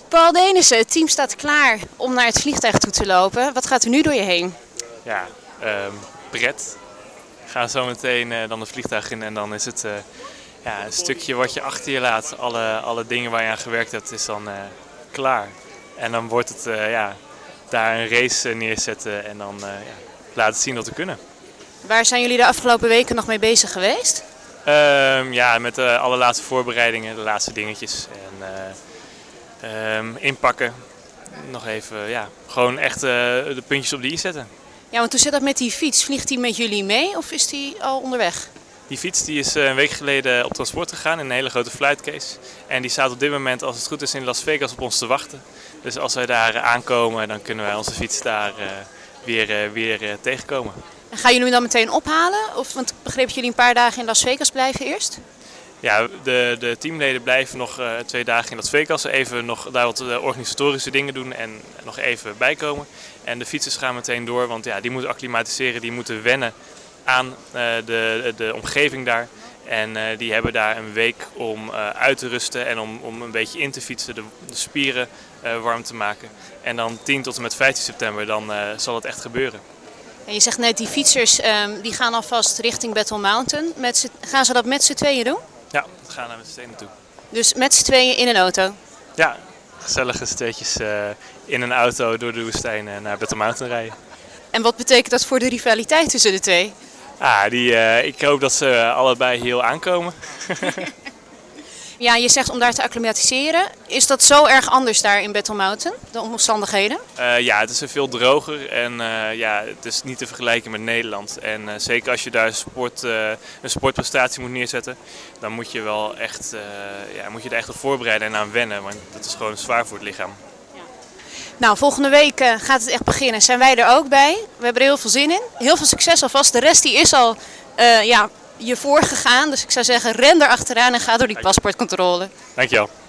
Paul Denissen, het team staat klaar om naar het vliegtuig toe te lopen. Wat gaat er nu door je heen? Ja, pret. Ga zo meteen dan het vliegtuig in en dan is het een stukje wat je achter je laat. Alle dingen waar je aan gewerkt hebt is dan klaar. En dan wordt het daar een race neerzetten en dan laten zien wat we kunnen. Waar zijn jullie de afgelopen weken nog mee bezig geweest? Met de allerlaatste voorbereidingen, de laatste dingetjes. En inpakken. Nog even, gewoon echt de puntjes op de i zetten. Ja, want hoe zit dat met die fiets? Vliegt die met jullie mee of is die al onderweg? Die fiets die is een week geleden op transport gegaan in een hele grote flightcase. En die staat op dit moment, als het goed is, in Las Vegas op ons te wachten. Dus als wij daar aankomen, dan kunnen wij onze fiets daar weer tegenkomen. En gaan jullie hem dan meteen ophalen? Want ik begreep dat jullie een paar dagen in Las Vegas blijven eerst? Ja, de teamleden blijven nog 2 dagen in Las Vegas. Even nog daar wat organisatorische dingen doen en nog even bijkomen. En de fietsers gaan meteen door, want die moeten acclimatiseren, die moeten wennen aan de omgeving daar. En die hebben daar een week om uit te rusten en om een beetje in te fietsen, de spieren warm te maken. En dan 10 tot en met 15 september, dan zal het echt gebeuren. En je zegt net, die fietsers die gaan alvast richting Battle Mountain. Gaan ze dat met z'n tweeën doen? Ja, we gaan daar met z'n tweeën naartoe. Dus met z'n tweeën in een auto? Ja, gezellige steetjes in een auto door de woestijn naar Battle Mountain rijden. En wat betekent dat voor de rivaliteit tussen de twee? Ik hoop dat ze allebei heel aankomen. Ja, je zegt om daar te acclimatiseren. Is dat zo erg anders daar in Battle Mountain, de omstandigheden? Het is veel droger en het is niet te vergelijken met Nederland. En zeker als je daar een sportprestatie moet neerzetten, dan moet je wel echt, moet je er echt op voorbereiden en aan wennen. Want dat is gewoon zwaar voor het lichaam. Nou, volgende week gaat het echt beginnen. Zijn wij er ook bij. We hebben er heel veel zin in. Heel veel succes alvast. De rest die is al je voorgegaan. Dus ik zou zeggen, ren er achteraan en ga door die paspoortcontrole. Dankjewel.